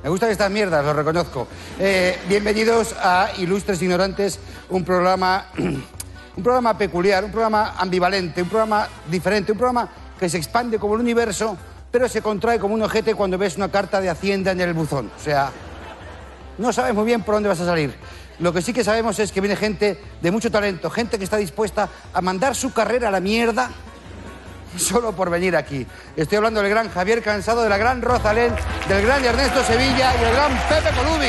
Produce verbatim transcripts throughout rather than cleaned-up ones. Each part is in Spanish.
Me gustan estas mierdas, lo reconozco. Eh, bienvenidos a Ilustres Ignorantes, un programa, un programa peculiar, un programa ambivalente, un programa diferente, un programa que se expande como el universo, pero se contrae como un ojete cuando ves una carta de Hacienda en el buzón. O sea, no sabes muy bien por dónde vas a salir. Lo que sí que sabemos es que viene gente de mucho talento, gente que está dispuesta a mandar su carrera a la mierda solo por venir aquí. Estoy hablando del gran Javier Cansado, de la gran Rosalén, del gran Ernesto Sevilla y del gran Pepe Colubi.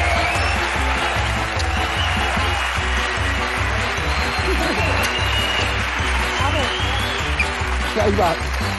Ahí va.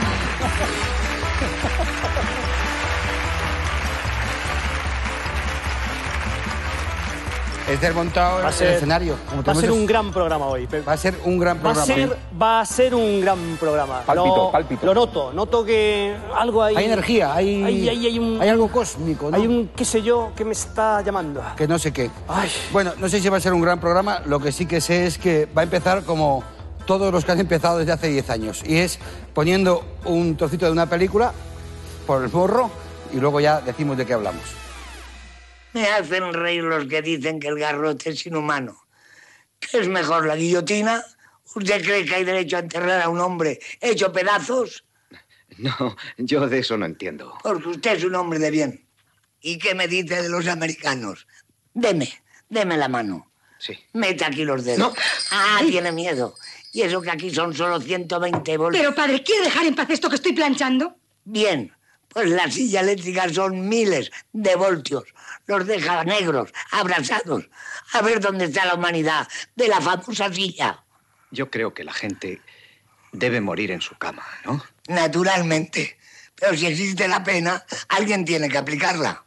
Es desmontado el ser, escenario. Como va a ser un gran programa hoy. Va a ser un gran programa. Va a ser, va a ser un gran programa. Pálpito, lo, pálpito. Lo noto, noto que algo hay... Hay energía, hay, hay, hay, hay, un, hay algo cósmico, ¿no? Hay un qué sé yo que me está llamando. Que no sé qué. Ay. Bueno, no sé si va a ser un gran programa, lo que sí que sé es que va a empezar como todos los que han empezado desde hace diez años. Y es poniendo un trocito de una película por el morro y luego ya decimos de qué hablamos. Me hacen reír los que dicen que el garrote es inhumano. ¿Qué es mejor, la guillotina? ¿Usted cree que hay derecho a enterrar a un hombre hecho pedazos? No, yo de eso no entiendo. Porque usted es un hombre de bien. ¿Y qué me dice de los americanos? Deme, deme la mano. Sí. Mete aquí los dedos. No. Ah, tiene miedo. Y eso que aquí son solo ciento veinte voltios. Pero, padre, ¿quiere dejar en paz esto que estoy planchando? Bien, pues la silla eléctrica son miles de voltios. Los deja negros, abrasados. A ver dónde está la humanidad de la famosa silla. Yo creo que la gente debe morir en su cama, ¿no? Naturalmente. Pero si existe la pena, alguien tiene que aplicarla.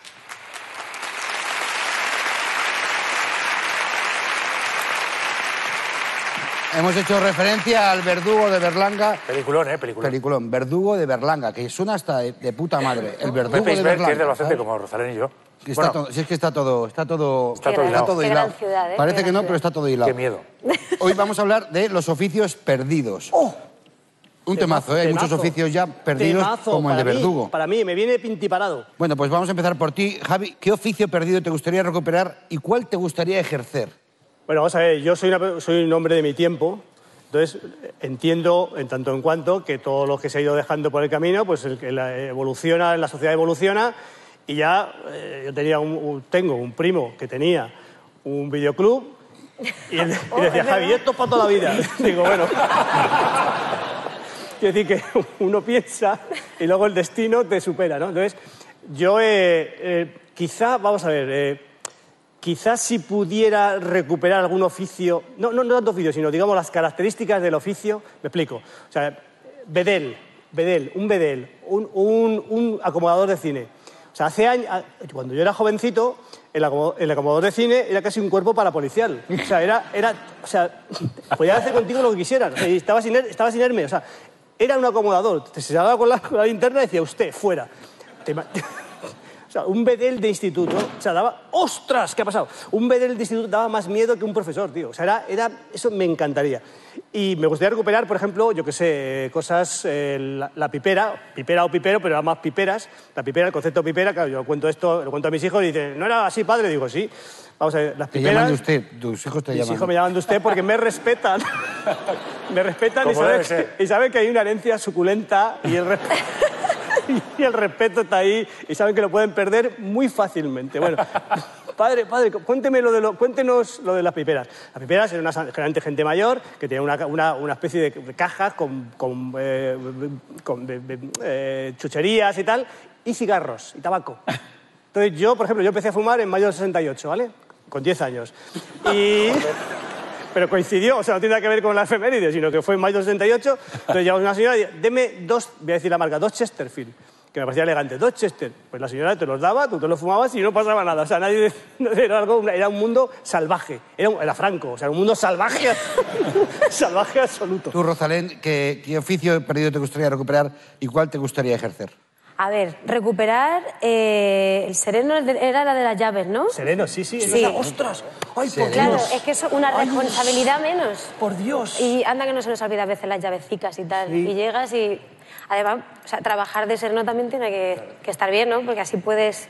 Hemos hecho referencia al Verdugo de Berlanga. Peliculón, ¿eh? Peliculón. Peliculón. Verdugo de Berlanga, que suena hasta de, de puta madre. El Verdugo Pepe de Isbert, Berlanga. que es de Albacete, ¿sabes? como Rosalén y yo. Que está Bueno, todo, si es que está todo... Está todo, Está todo hilado. todo Qué hilado. gran ciudad, ¿eh? Parece Qué que no, gran pero está todo hilado. Qué miedo. Hoy vamos a hablar de los oficios perdidos. ¡Oh! Un temazo, ¿eh? Hay muchos oficios ya perdidos, Temazo, como el de para mí, Verdugo. Para mí, me viene pintiparado. Bueno, pues vamos a empezar por ti. Javi, ¿qué oficio perdido te gustaría recuperar y cuál te gustaría ejercer? Bueno, vamos a ver, yo soy, una, soy un hombre de mi tiempo, entonces entiendo, en tanto en cuanto, que todo lo que se ha ido dejando por el camino, pues el que la evoluciona, la sociedad evoluciona, y ya eh, yo tenía un, un, tengo un primo que tenía un videoclub, y, él, y decía, Javi, esto es para toda la vida. Digo, bueno... Quiero decir que uno piensa y luego el destino te supera, ¿no? Entonces, yo eh, eh, quizá, vamos a ver, eh, quizás si pudiera recuperar algún oficio, no, no, no tanto oficio, sino digamos las características del oficio, me explico. O sea, bedel, bedel, un bedel, un, un, un acomodador de cine. O sea, hace años, cuando yo era jovencito, el, acomodador, el acomodador de cine era casi un cuerpo parapolicial. O sea, era, era, o sea, podía hacer contigo lo que quisieran. O sea, y estabas, iner, estabas inerme, o sea, era un acomodador. Te se daba con la, con la linterna y decía, usted, fuera. Te, o sea, un bedel de instituto, o sea, daba... ¡Ostras! ¿Qué ha pasado? Un bedel de instituto daba más miedo que un profesor, tío. O sea, era, era, eso me encantaría. Y me gustaría recuperar, por ejemplo, yo qué sé, cosas... Eh, la, la pipera, pipera o pipero, pero más piperas. La pipera, el concepto pipera, claro, yo cuento esto, lo cuento a mis hijos y dicen, ¿no era así, padre? Digo, sí. Vamos a ver, las Te piperas... llaman de usted, tus hijos te Mis llaman. hijos me llaman de usted porque me respetan. me respetan y Como debe saben, ser. y saben que hay una herencia suculenta y el, resp- y el respeto está ahí y saben que lo pueden perder muy fácilmente. Bueno, padre, padre, cuénteme lo de lo, cuéntenos lo de las piperas. Las piperas eran una, generalmente gente mayor que tenía una, una, una especie de, de cajas con, con, eh, con de, de, eh, chucherías y tal, y cigarros y tabaco. Entonces yo, por ejemplo, yo empecé a fumar en mayo del sesenta y ocho, ¿vale? Con diez años. Y... Pero coincidió, o sea, no tiene nada que ver con la efeméride, sino que fue en mayo del sesenta y ocho. Entonces llegamos una señora y dice, deme dos, voy a decir la marca, dos Chesterfield, que me parecía elegante, dos Chester. Pues la señora te los daba, tú te los fumabas y no pasaba nada. O sea, nadie... Era, algo, era un mundo salvaje, era, un, era franco, o sea, un mundo salvaje, salvaje absoluto. Tú, Rosalén, ¿qué, ¿qué oficio perdido te gustaría recuperar y cuál te gustaría ejercer? A ver, recuperar... Eh, el sereno era la de las llaves, ¿no? Sereno, sí, sí. Sí. ¡Ostras! ¡Ay, por Claro, Dios! es que es una Ay, responsabilidad menos. ¡Por Dios! Y anda que no se nos olvida a veces las llavecicas y tal. Sí. Y llegas y... Además, o sea, trabajar de sereno también tiene que, que estar bien, ¿no? Porque así puedes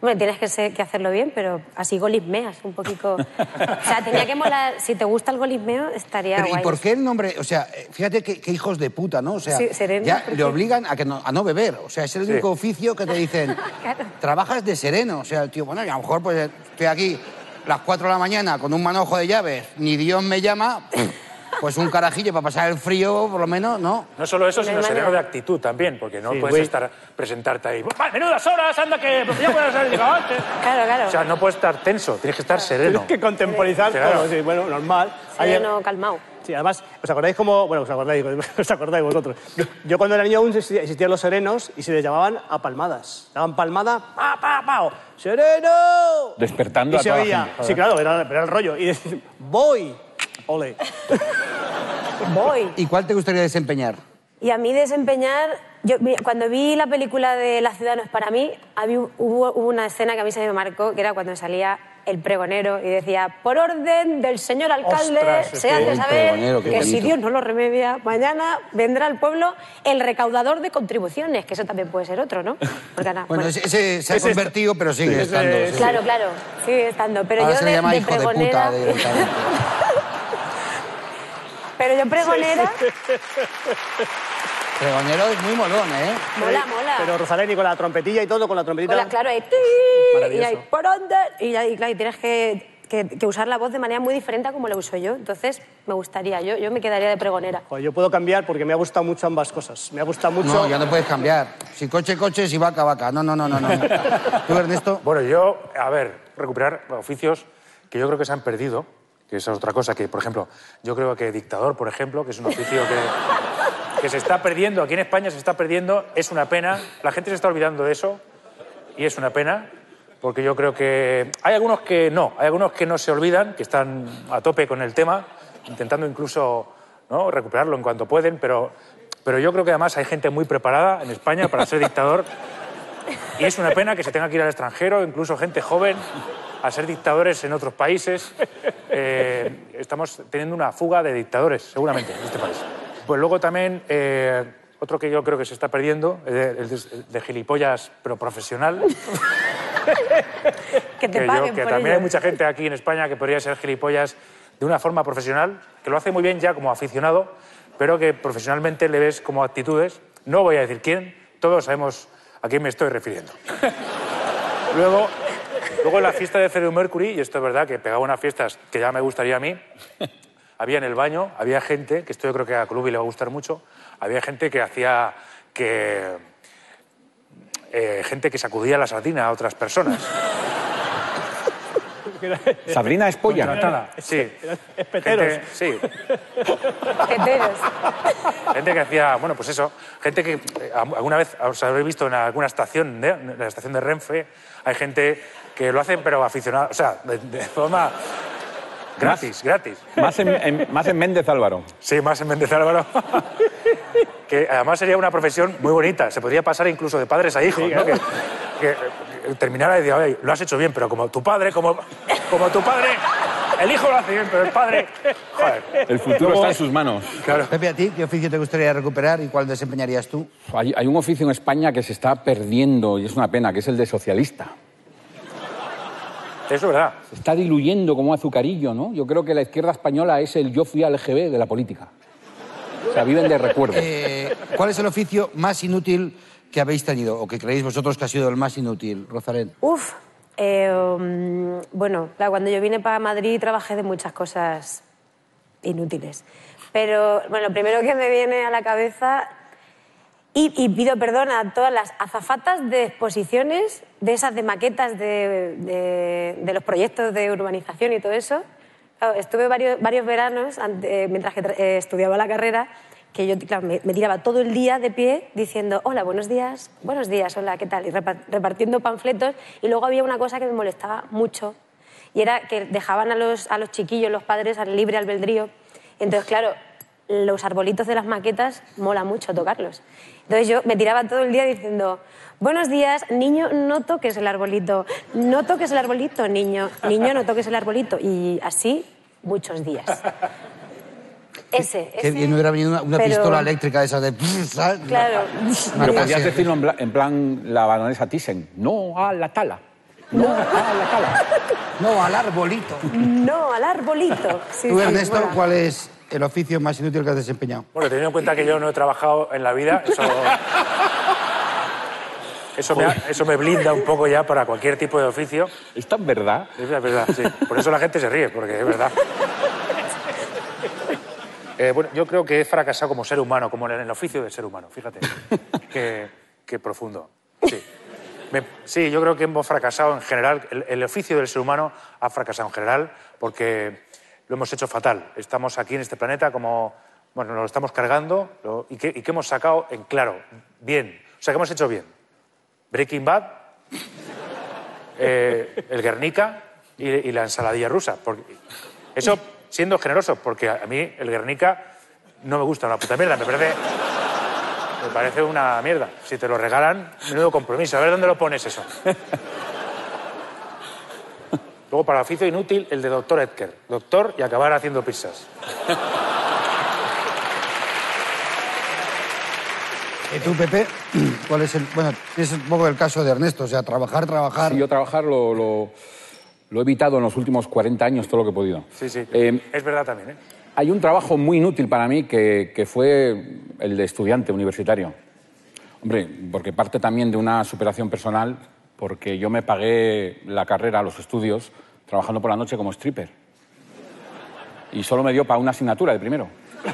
Bueno, tienes que, ser, que hacerlo bien, pero así golismeas un poquito. O sea, tenía que molar... Si te gusta el golismeo, estaría Pero, guay. ¿y por qué el nombre? O sea, fíjate qué, qué hijos de puta, ¿no? O sea, Sí, sereno, ya porque- le obligan a, que no, a no beber. O sea, es el único oficio que te dicen, Claro. trabajas de sereno. O sea, el tío, bueno, y a lo mejor pues estoy aquí las cuatro de la mañana con un manojo de llaves, ni Dios me llama, pues un carajillo para pasar el frío, por lo menos, ¿no? No solo eso, No hay sino sereno manera. de actitud también, porque no Sí, puedes güey. estar presentarte ahí. "Va, menudas horas, anda que pues ya puedes haber llegado antes". Claro, claro. O sea, no puedes estar tenso, tienes que estar sereno. Tienes que contemporizar Claro. todo, sí, bueno, normal. Ayer- Sereno, calmao. Sí, además, ¿os acordáis cómo...? Bueno, os acordáis, os acordáis vosotros. Yo cuando era niño aún existía- existían los serenos y se les llamaban a palmadas. Daban palmada, pa, pa, pa, ¡sereno! Despertando y a se toda la oía, gente. sí, claro, era, era el rollo. Y decir, voy, ole. Voy. ¿Y cuál te gustaría desempeñar? Y a mí desempeñar... Yo, mira, cuando vi la película de La ciudad no es para mí, había, hubo, hubo una escena que a mí se me marcó, que era cuando salía el pregonero y decía, por orden del señor alcalde, Ostras, se qué hace buen saber pregonero, qué que si bonito. Dios no lo remedia, mañana vendrá al pueblo el recaudador de contribuciones, que eso también puede ser otro, ¿no? Porque, ahora, Bueno, bueno, ese, ese se ha convertido, pero sigue Ese- estando. sí. claro, claro, sigue estando. Pero Ahora yo se de, le llama de hijo de pregonera... puta directamente. Pero yo pregonera... Pregonero es muy molón, ¿eh? Mola, mola. Pero Rosalén y con la trompetilla y todo, con la trompetita... Con la- claro, ahí, ¡ti! y ahí, por dónde, y ahí, claro, y tienes que, que, que usar la voz de manera muy diferente a como la uso yo. Entonces, me gustaría, yo, yo me quedaría de pregonera. Joder, yo puedo cambiar porque me ha gustado mucho ambas cosas. Me ha gustado mucho... No, ya no puedes cambiar. Si coche, coche, si vaca, vaca. No, no, no, no, no. ¿Tú, Ernesto? Bueno, yo, a ver, recuperar oficios que yo creo que se han perdido, que esa es otra cosa, que, por ejemplo, yo creo que dictador, por ejemplo, que es un oficio que, que se está perdiendo, aquí en España se está perdiendo, es una pena, la gente se está olvidando de eso, y es una pena, porque yo creo que hay algunos que no, hay algunos que no se olvidan, que están a tope con el tema, intentando incluso, ¿no?, recuperarlo en cuanto pueden, pero, pero yo creo que además hay gente muy preparada en España para ser dictador, y es una pena que se tenga que ir al extranjero, incluso gente joven, a ser dictadores en otros países. Eh, estamos teniendo una fuga de dictadores, seguramente, en este país. Pues luego también, eh, otro que yo creo que se está perdiendo, eh, el de, el de gilipollas, pero profesional. Que te que yo- paguen que por también ello. hay mucha gente aquí en España que podría ser gilipollas de una forma profesional, que lo hace muy bien ya como aficionado, pero que profesionalmente le ves como actitudes. No voy a decir quién, todos sabemos a quién me estoy refiriendo. Luego, luego en la fiesta de Freddie Mercury, y esto es verdad que pegaba unas fiestas que ya me gustaría a mí, había en el baño, había gente, que esto yo creo que a Colubi le va a gustar mucho, había gente que hacía que... eh, gente que sacudía la sardina a otras personas. Sabrina es polla. Sí. Espeteros. Gente, sí. Heteros. Gente que hacía, bueno, pues eso, gente que eh, alguna vez os habréis visto en alguna estación, de, en la estación de Renfe, hay gente que lo hacen pero aficionado, o sea, de, de forma gratis, gratis. Más en, en- más en Méndez Álvaro. Sí, más en Méndez Álvaro. Que además sería una profesión muy bonita, se podría pasar incluso de padres a hijos, ¿no? Que, que, eh, terminara y decir, oye, lo has hecho bien, pero como tu padre, como, como tu padre, el hijo lo hace bien, pero el padre, joder. El futuro está en sus manos. Claro. Pepe, ¿a ti qué oficio te gustaría recuperar y cuál desempeñarías tú? Hay, hay un oficio en España que se está perdiendo y es una pena, que es el de socialista. Eso es verdad. Se está diluyendo como azucarillo, ¿no? Yo creo que la izquierda española es el yo fui al G B de la política. O sea, viven de recuerdos. Eh, ¿Cuál es el oficio más inútil que habéis tenido o que creéis vosotros que ha sido el más inútil, Rosalén? Uf, eh, um, bueno, claro, cuando yo vine para Madrid trabajé de muchas cosas inútiles. Pero, bueno, lo primero que me viene a la cabeza, y, y pido perdón a todas las azafatas de exposiciones, de esas de maquetas de, de, de los proyectos de urbanización y todo eso. Claro, estuve varios, varios veranos, ante- mientras que eh, estudiaba la carrera, que yo claro, me, me tiraba todo el día de pie diciendo, hola, buenos días, buenos días, hola, ¿qué tal? Y repa- repartiendo panfletos. Y luego había una cosa que me molestaba mucho, y era que dejaban a los, a los chiquillos, los padres, al libre albedrío. Y entonces, claro, los arbolitos de las maquetas mola mucho tocarlos. Entonces yo me tiraba todo el día diciendo, buenos días, niño, no toques el arbolito, no toques el arbolito, niño, niño, no toques el arbolito. Y así muchos días. Ese, Qué ese, bien hubiera venido una, una pero- pistola eléctrica de esa de... ¿sabes? Claro. Una Pero cosa podías así. decirlo en, bla- en plan la baronesa Thyssen. No a la tala. No, a la cala. No, al arbolito. No, al arbolito. Sí, Tú, sí, Ernesto, mola. ¿cuál es el oficio más inútil que has desempeñado? Bueno, teniendo en cuenta que yo no he trabajado en la vida, eso... Eso me, eso me blinda un poco ya para cualquier tipo de oficio. ¿Es tan verdad? Es verdad, sí. Por eso la gente se ríe, porque es verdad. Eh, bueno, yo creo que he fracasado como ser humano, como en el oficio del ser humano, fíjate. Qué, qué profundo. Sí. Me, sí, yo creo que hemos fracasado en general. El, el oficio del ser humano ha fracasado en general porque lo hemos hecho fatal. Estamos aquí en este planeta como... Bueno, nos lo estamos cargando lo, y, que, y que hemos sacado en claro, bien. O sea, que hemos hecho bien. Breaking Bad, eh, el Guernica y, y la ensaladilla rusa. Porque, eso siendo generoso, porque a mí el Guernica no me gusta, una puta mierda, me parece, me parece una mierda. Si te lo regalan, menudo compromiso. A ver dónde lo pones eso. Luego, para oficio inútil, el de doctor Edker. Doctor y acabar haciendo pizzas. ¿Y tú, Pepe? ¿Cuál es el...? Bueno, es un poco el caso de Ernesto, o sea, trabajar, trabajar... Sí, yo trabajar lo, lo, lo he evitado en los últimos cuarenta años todo lo que he podido. Sí, sí, Eh, es verdad también, ¿eh? Hay un trabajo muy inútil para mí que, que fue el de estudiante universitario. Hombre, porque parte también de una superación personal, porque yo me pagué la carrera, los estudios, trabajando por la noche como stripper. Y solo me dio para una asignatura de primero.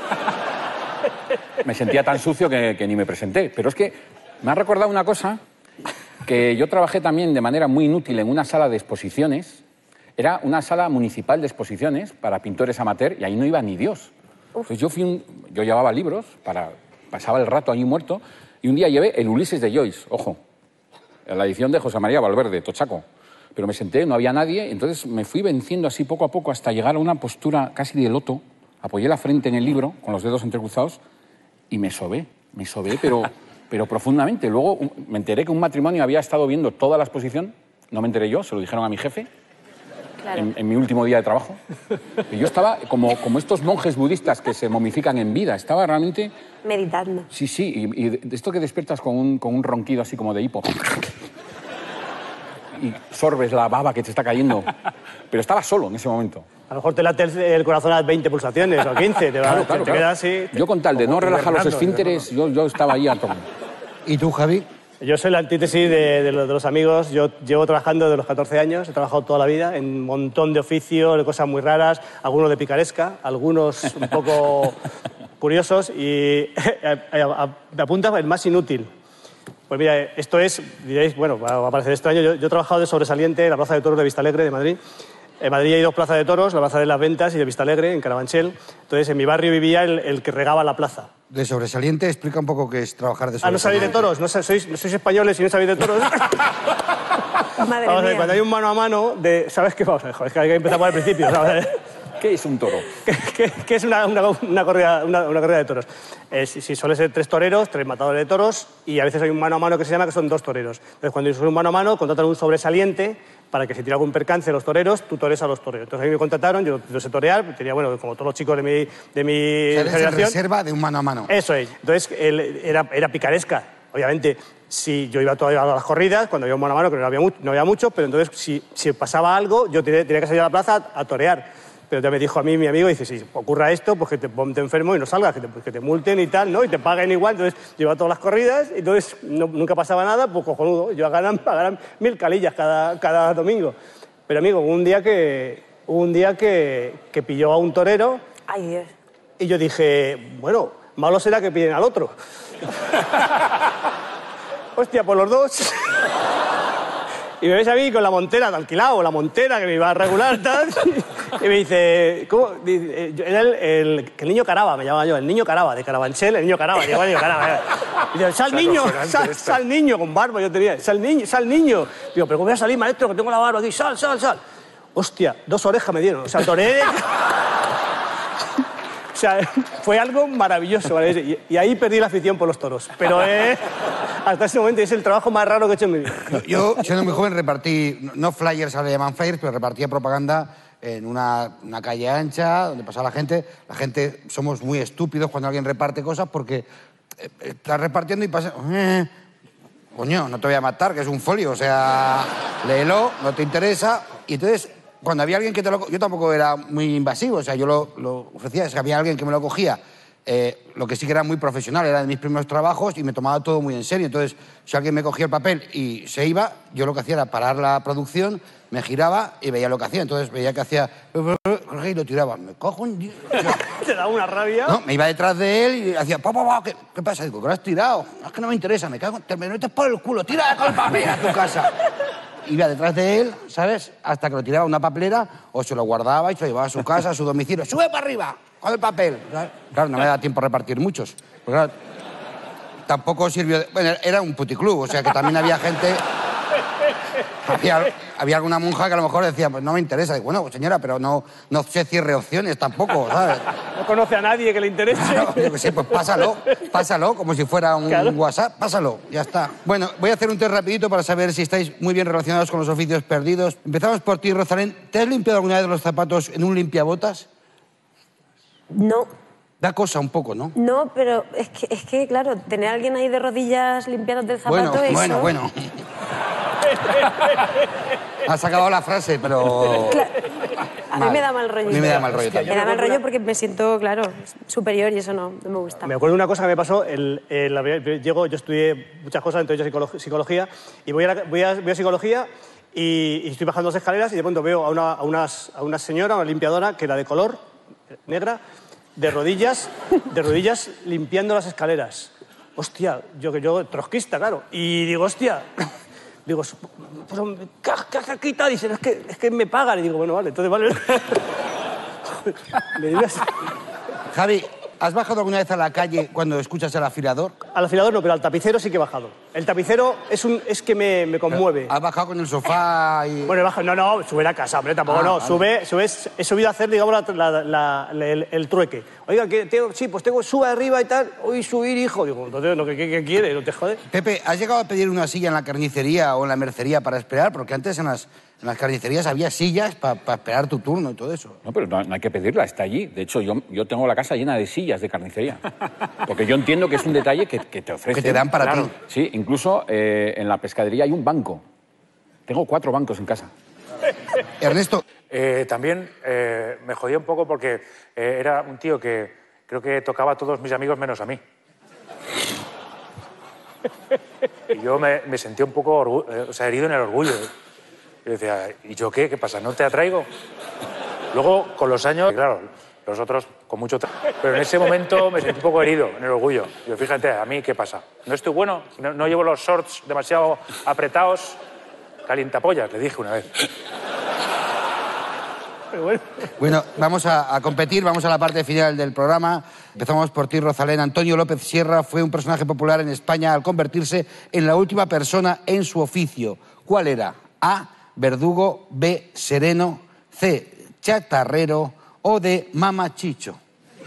Me sentía tan sucio que, que ni me presenté. Pero es que me ha recordado una cosa, que yo trabajé también de manera muy inútil en una sala de exposiciones. Era una sala municipal de exposiciones para pintores amateur y ahí no iba ni Dios. Entonces yo, fui un, yo llevaba libros, para, pasaba el rato ahí muerto, y un día llevé el Ulises de Joyce, ojo, la edición de José María Valverde, Tochaco. Pero me senté, no había nadie, entonces me fui venciendo así poco a poco hasta llegar a una postura casi de loto, apoyé la frente en el libro, con los dedos entrecruzados, y me sobé, me sobé, pero, pero profundamente. Luego un, me enteré que un matrimonio había estado viendo toda la exposición, no me enteré yo, se lo dijeron a mi jefe, claro. en, en mi último día de trabajo. Y yo estaba como, como estos monjes budistas que se momifican en vida, estaba realmente... Meditando. Sí, sí, y, y de esto que despiertas con un, con un ronquido así como de hipo. Y sorbes la baba que te está cayendo. Pero estaba solo en ese momento. A lo mejor te late el corazón a veinte pulsaciones o quince. Te, claro, va, claro, te claro. quedas así. Yo con tal de no relajar los esfínteres, yo, yo estaba ahí a tono. ¿Y tú, Javi? Yo soy la antítesis de, de, los, de los amigos. Yo llevo trabajando desde los catorce años, he trabajado toda la vida en un montón de oficios, de cosas muy raras, algunos de picaresca, algunos un poco curiosos y me apunta el más inútil. Pues mira, esto es, diréis, bueno, va a parecer extraño, yo, yo he trabajado de sobresaliente en la Plaza de Toros de Vistalegre, de Madrid. En Madrid hay dos plazas de toros, la Plaza de las Ventas y de Vistalegre, en Carabanchel. Entonces, en mi barrio vivía el, el que regaba la plaza. De sobresaliente, explica un poco qué es trabajar de sobresaliente. Ah, ¿no sabéis de toros? ¿No sois, no sois españoles y no sabéis de toros? Madre Vamos a ver, mía. cuando hay un mano a mano, de, ¿sabes qué? Vamos a ver, joder, es que hay que empezar por el principio, ¿sabes? ¿Qué es un toro? ¿Qué, qué, qué es una, una, una, corrida, una, una corrida de toros? Eh, si, si suele ser tres toreros, tres matadores de toros, y a veces hay un mano a mano que se llama que son dos toreros. Entonces, cuando es un mano a mano, contratan un sobresaliente para que si tira algún percance los toreros, tú toreas a los toreros. Entonces, a mí me contrataron, yo no sé torear, tenía, bueno, como todos los chicos de mi, de mi O sea, eres en generación. reserva de un mano a mano. Eso es. Entonces, él era, era picaresca. Obviamente, si yo iba todavía a las corridas, cuando había un mano a mano, que no había, mu no había mucho, pero entonces, si, si pasaba algo, yo tenía, tenía que salir a la plaza a, a torear. Pero ya me dijo a mí mi amigo, dice, si ocurra esto, pues que te ponte enfermo y no salgas, que te, pues que te multen y tal, ¿no? Y te paguen igual. Entonces, yo iba a todas las corridas, y entonces no, nunca pasaba nada, pues cojonudo. Yo a ganar, a ganar mil calillas cada, cada domingo. Pero, amigo, hubo un día que, hubo un día que, que pilló a un torero. Ay, Dios. Y yo dije, bueno, malo será que pillen al otro. Hostia, por los dos. Y me ves a mí con la montera de alquilado, la montera que me iba a regular, tal. Y me dice, ¿cómo? Dice, era el, el, el niño Caraba, me llamaba yo, el niño Caraba, de Carabanchel, el niño Caraba. Digo, el niño Caraba. Y dice, sal niño, sal, sal niño, con barba yo tenía, sal niño, sal niño. Digo, pero ¿cómo voy a salir, maestro, que tengo la barba aquí? Sal, sal, sal. Hostia, dos orejas me dieron, o sea, toré. O sea, fue algo maravilloso, ¿vale? Y, y ahí perdí la afición por los toros. Pero eh, hasta ese momento es el trabajo más raro que he hecho en mi vida. Yo, siendo muy joven, repartí, no flyers, ahora le llaman flyers, pero repartía propaganda en una, una calle ancha, donde pasaba la gente. La gente, somos muy estúpidos cuando alguien reparte cosas porque eh, estás repartiendo y pasa... Eh, coño, no te voy a matar, que es un folio, o sea, léelo, no te interesa. Y entonces, cuando había alguien que te lo... Yo tampoco era muy invasivo, o sea, yo lo, lo ofrecía, es que había alguien que me lo cogía. Eh, lo que sí que era muy profesional, era de mis primeros trabajos y me tomaba todo muy en serio. Entonces, si alguien me cogía el papel y se iba, yo lo que hacía era parar la producción, me giraba y veía lo que hacía. Entonces veía que hacía... y lo tiraba. Me cojo un... Te daba una rabia. No, me iba detrás de él y hacía... Pa, pa, pa, ¿qué, ¿Qué pasa? Digo, ¿qué lo has tirado? No, es que no me interesa, me cago... Te me metes por el culo, tira con el papel a tu casa. Iba detrás de él, ¿sabes? Hasta que lo tiraba a una papelera o se lo guardaba y se lo llevaba a su casa, a su domicilio. ¡Sube para arriba! Con el papel. ¿Sabes? Claro, no me da tiempo a repartir muchos. Porque, claro, tampoco sirvió... De... Bueno, era un puticlub, o sea que también había gente... Había, había alguna monja que a lo mejor decía, pues no me interesa. Digo, bueno, señora, pero no, no se cierre opciones tampoco, ¿sabes? No conoce a nadie que le interese. Claro, yo que sé, pues pásalo, pásalo, como si fuera un Claro. WhatsApp, pásalo, ya está. Bueno, voy a hacer un test rapidito para saber si estáis muy bien relacionados con los oficios perdidos. Empezamos por ti, Rosalén. ¿Te has limpiado alguna vez los zapatos en un limpiabotas? No, Da cosa un poco, ¿no? no, pero es que, es que, claro, tener a alguien ahí de rodillas limpiándote el Bueno, zapato, eso... bueno, bueno. Has acabado la frase, pero... Claro, a mí Mal. me da mal rollo. A mí me da mal rollo Me también. da mal rollo porque me siento, claro, superior y eso no, no me gusta. Me acuerdo de una cosa que me pasó. El, el- la primera- llego, yo estudié muchas cosas, entonces yo psicolo- psicología, y voy a, la- voy a, voy a psicología y, y estoy bajando las escaleras y de pronto veo a una, a unas, a una señora, una limpiadora, que era de color, negra, de rodillas, de rodillas limpiando las escaleras. Hostia, yo que yo trotskista, claro. Y digo, hostia, digo, pues, ¿qué, qué hace aquí? Tal? Dicen, es que, es que me pagan. Y digo, bueno, vale, entonces vale. Me dio una- Javi, ¿has bajado alguna vez a la calle cuando escuchas el afilador? Al afilador no, pero al tapicero sí que he bajado. El tapicero es, un, es que me, me conmueve. ¿Has bajado con el sofá y...? Bueno, he bajado, no, no, sube a casa, hombre, tampoco Ah, no. vale. Sube, sube, he subido a hacer, digamos, la, la- la- la- el, el trueque. Oiga, que tengo, sí, pues tengo, sube arriba y tal. Hoy subir, hijo. Digo, entonces, ¿no, ¿qué, qué, qué quiere? ¿No te jode? Pepe, ¿has llegado a pedir una silla en la carnicería o en la mercería para esperar? Porque antes en las, en las carnicerías había sillas para esperar tu turno y todo eso. No, pero no, no hay que pedirla, está allí. De hecho, yo, yo tengo la casa llena de sillas de carnicería. Porque yo entiendo que es un detalle que, que te ofrecen. Que te dan para Claro. ti. Sí, incluso eh, en la pescadería hay un banco. Tengo cuatro bancos en casa. Ernesto, Eh, también eh, me jodía un poco porque eh, era un tío que creo que tocaba a todos mis amigos menos a mí. Y yo me, me sentía un poco orgu- eh, o sea, herido en el orgullo. Y decía, ¿y yo qué? ¿Qué pasa? ¿No te atraigo? Luego, con los años, claro, los otros con mucho... tra- Pero en ese momento me sentí un poco herido en el orgullo. Digo, fíjate, ¿a mí qué pasa? ¿No estoy bueno? ¿No, no llevo los shorts demasiado apretados? Calientapollas, le dije una vez. Pero bueno. bueno, vamos a, a competir, vamos a la parte final del programa. Empezamos por ti, Rosalén. Antonio López Sierra fue un personaje popular en España al convertirse en la última persona en su oficio. ¿Cuál era? A, verdugo, B, sereno, C, chatarrero o D, mamachicho.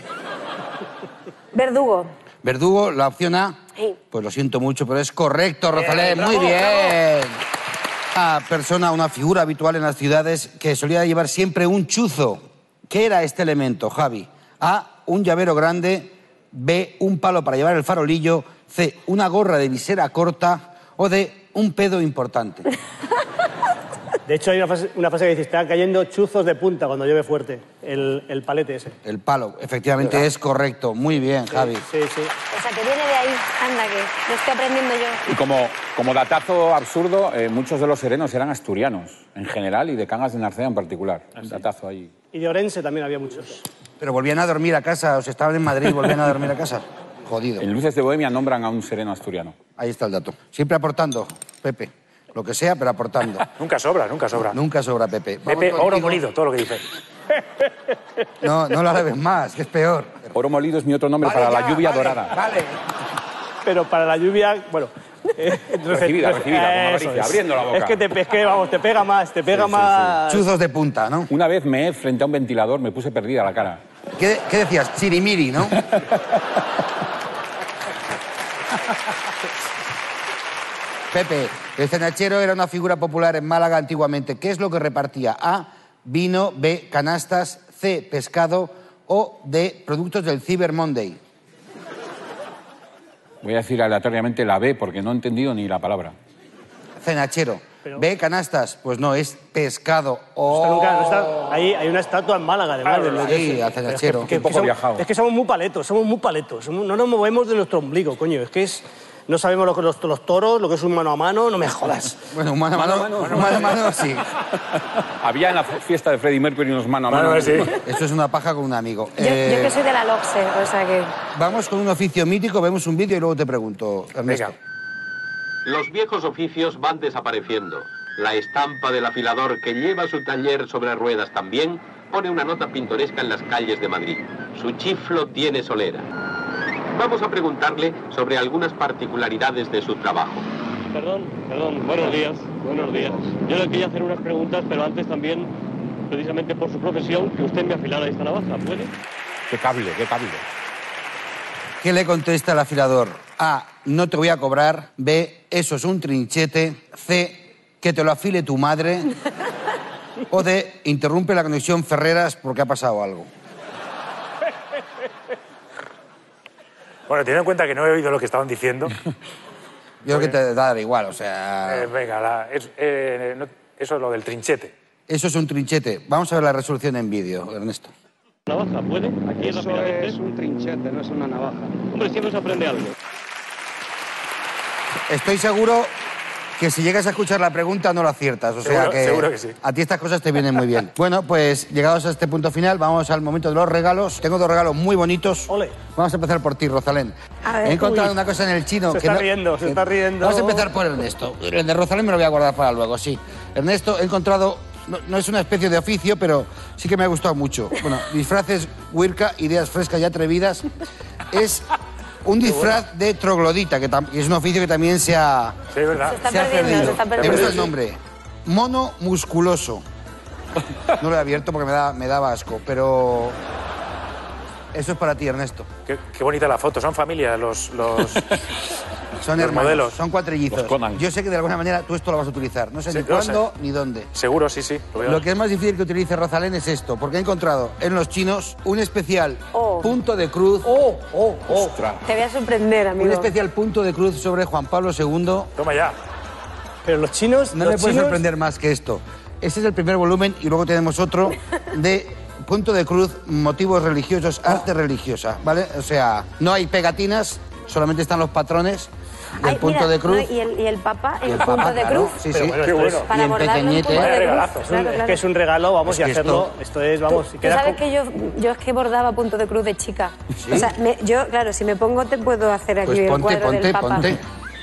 Verdugo. Verdugo, la opción A. Sí. Pues lo siento mucho, pero es correcto, Rosalén. bravo, Muy bien. bravo. Una persona, una figura habitual en las ciudades que solía llevar siempre un chuzo. ¿Qué era este elemento, Javi? A, un llavero grande. B, un palo para llevar el farolillo. C, una gorra de visera corta. O D, un pedo importante. De hecho, hay una frase, una frase que dice, están cayendo chuzos de punta cuando llueve fuerte. El, el palete ese. El palo, efectivamente, es correcto. Muy bien, Javi. Sí, sí. O sea, que viene de ahí. Anda, que lo estoy aprendiendo yo. Y como, como datazo absurdo, eh, muchos de los serenos eran asturianos, en general, y de Cangas de Narcea en particular. Un datazo ahí. Y de Orense también había muchos. Pero volvían a dormir a casa, o sea, estaban en Madrid y volvían a dormir a casa. Jodido. En Luces de Bohemia nombran a un sereno asturiano. Ahí está el dato. Siempre aportando, Pepe. Lo que sea, pero aportando. Nunca sobra, nunca sobra. Nunca sobra Pepe. Vamos Pepe, oro contigo. molido, todo lo que dice. No, no lo alabes más, que es peor. Oro molido es mi otro nombre Vale, para ya, la lluvia vale, dorada. Vale. Pero para la lluvia, bueno... eh, Recibida, recibida, con eso avaricia, es. abriendo la boca. Es que, te, es que, vamos, te pega más, te pega Sí, sí, más... Chuzos de punta, ¿no? Una vez me frente a un ventilador, me puse perdida la cara. ¿Qué, qué decías? Chirimiri, ¿no? Pepe, el cenachero era una figura popular en Málaga antiguamente. ¿Qué es lo que repartía? A, vino, B, canastas, C, pescado o D, productos del Cyber Monday. Voy a decir aleatoriamente la B porque no he entendido ni la palabra. Cenachero. Pero- ¿Ve canastas? Pues no, es pescado. Oh. Esto nunca- no está- ahí hay una estatua en Málaga, además. Claro, de- de- ahí, de- al cenachero. es que- Un poco que somos- viajado. Es que somos muy paletos, somos muy paletos. somos- no nos movemos de nuestro ombligo, coño. Es que es... No sabemos lo que los, los toros, lo que es un mano a mano, no me jodas. Bueno, mano a mano, mano a mano, sí. Había en la fiesta de Freddie Mercury unos mano a mano. Bueno, sí. Esto es una paja con un amigo. Yo, Eh, yo que soy de la LOXE, o sea que... Vamos con un oficio mítico, vemos un vídeo y luego te pregunto, Ernesto. Venga. Los viejos oficios van desapareciendo. La estampa del afilador que lleva su taller sobre ruedas también pone una nota pintoresca en las calles de Madrid. Su chiflo tiene solera. Vamos a preguntarle sobre algunas particularidades de su trabajo. Perdón, perdón, buenos días, buenos días. Yo le quería hacer unas preguntas, pero antes también, precisamente por su profesión, que usted me afilara esta navaja, ¿puede? Qué cable, qué cable. ¿Qué le contesta el afilador? A, no te voy a cobrar. B, eso es un trinchete. C, que te lo afile tu madre. O D, interrumpe la conexión Ferreras porque ha pasado algo. Bueno, teniendo en cuenta que no he oído lo que estaban diciendo, Yo creo que te da igual, o sea... eh, venga, la- es- eh, no- eso es lo del trinchete. Eso es un trinchete. Vamos a ver la resolución en vídeo, Ernesto. ¿Navaja, puede? Aquí en la Eso Filadete. es un trinchete, no es una navaja. Hombre, siempre se aprende algo. Estoy seguro que si llegas a escuchar la pregunta no lo aciertas. O sea Seguro- que, seguro que sí. a ti estas cosas te vienen muy bien. Bueno, pues llegados a este punto final, vamos al momento de los regalos. Tengo dos regalos muy bonitos. Ole. Vamos a empezar por ti, Rosalén. A ver. He encontrado Uy. una cosa en el chino. Se que está no- riendo, se que- está riendo. Vamos a empezar por Ernesto. El de Rosalén me lo voy a guardar para luego, sí. Ernesto, he encontrado... No, no es una especie de oficio, pero sí que me ha gustado mucho. Bueno, disfraces Wirka, ideas frescas y atrevidas. Es un disfraz de troglodita, que, tam- que es un oficio que también se ha, Sí, es verdad. Se está se ha perdiendo, perdido. se está Me perdiendo. gusta el nombre. Mono musculoso. No lo he abierto porque me, da, me daba asco, pero... Eso es para ti, Ernesto. Qué, qué bonita la foto. Son familia los... los... Son Los hermanos, modelos. son cuatrillizos. Los Conan. Yo sé que de alguna manera tú esto lo vas a utilizar. No sé Sí, ni lo cuándo sé. ni dónde. Seguro, sí, sí. Lo voy a- Lo que es más difícil que utilice Rosalén es esto, porque he encontrado en los chinos un especial Oh. punto de cruz. Oh, oh, oh. Te voy a sorprender, amigo. Un especial punto de cruz sobre Juan Pablo segundo. Toma ya. Pero los chinos... No los me puede chinos- sorprender más que esto. Este es el primer volumen y luego tenemos otro de punto de cruz, motivos religiosos, arte religiosa, ¿vale? O sea, no hay pegatinas, solamente están los patrones del Ay, punto mira, de cruz. no, y, el, y el papa Y en el punto Papa, de claro, cruz. Sí, Pero sí. bueno, Qué esto es- bueno. Para Y en bordarlo en pequeñete. punto Vaya de cruz. regalazo. Es, un, Claro, es claro. que es un regalo, vamos, Es y que hacerlo... esto- Esto, es, vamos... y Tú queda sabes co- que yo, yo es que bordaba punto de cruz de chica. ¿Sí? O sea, me- yo, claro, si me pongo te puedo hacer aquí Pues el ponte, cuadro ponte, del papa. ponte.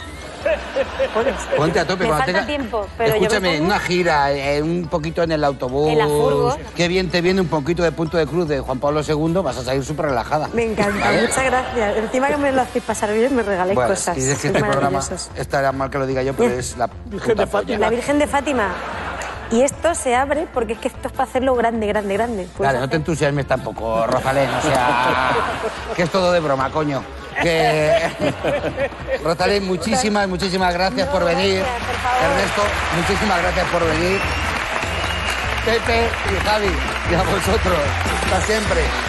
Pones. Ponte a tope. Me cuando falta tenga- tiempo, pero yo me Escúchame, en pongo- una gira, eh, un poquito en el autobús. En la furgo. Qué bien te viene un poquito de punto de cruz de Juan Pablo segundo, vas a salir súper relajada. Me encanta, ¿Vale? muchas gracias. Encima que me lo hacéis pasar bien, me regaláis Bueno, cosas. si dices que Sois este programa, maravillosos. estará mal que lo diga yo, pero es la Virgen puta de Fátima. polla. La Virgen de Fátima. Y esto se abre porque es que esto es para hacerlo grande, grande, grande. Puedes Dale, no te hacer- entusiasmes tampoco, Rosalén, o sea, que es todo de broma, coño. Que... Rosalén, muchísimas, muchísimas gracias No, por venir. gracias, por favor. Ernesto, muchísimas gracias por venir. Pepe y Javi, y a vosotros, hasta siempre.